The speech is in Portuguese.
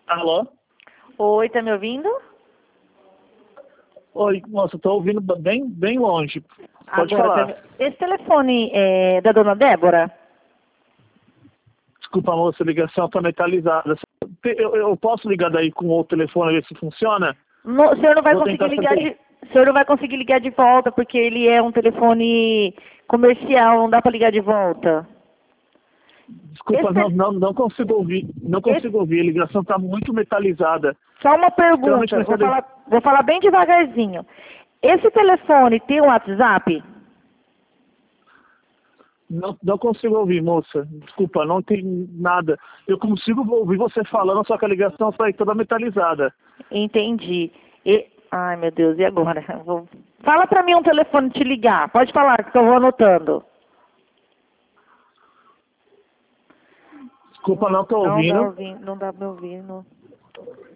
Alô? Oi, tá me ouvindo? Oi, nossa, tô ouvindo bem longe. Pode Agora, falar. esse telefone é da dona Débora? Desculpa, moça, a ligação tá metalizada. Eu posso ligar daí com outro telefone ver se funciona? O senhor não vai Vou conseguir tentar ligar saber. o senhor não vai conseguir ligar de volta, porque ele é um telefone comercial, não dá para ligar de volta. Desculpa, Esse, tel- não consigo ouvir. Não esse- consigo ouvir. A ligação tá muito metalizada. Só uma Extremamente pergunta, metalizada. vou falar bem devagarzinho. Esse telefone tem um WhatsApp? Não consigo ouvir, moça. Desculpa, não tem nada. Eu consigo ouvir você falando, só que a ligação sai toda metalizada. Entendi. Ai, meu Deus, e agora? Fala para mim um telefone te ligar. Pode falar, que eu vou anotando. Desculpa, não tô Não dá ouvindo. ouvindo, não dá me ouvindo.